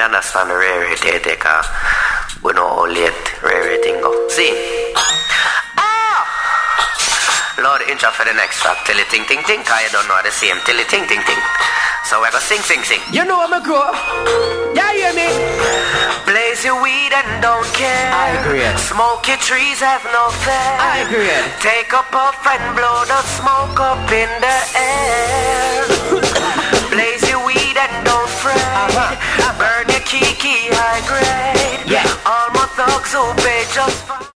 understand the rarity they can. We know how late rarity go. See? Lord, intro for the next track. Till it ting ting ting. Cause you don't know the same. Till it ting ting ting. So we're gonna sing, sing, sing. You know I'm a grow. Yeah, you hear me? Blaze your weed and don't care. I agree. Smoke your trees, have no fear. I agree. Take a puff and blow the smoke up in the air. Blaze your weed and don't fret. Burn your kiki high grade. Yeah. All my thugs who pay just fine.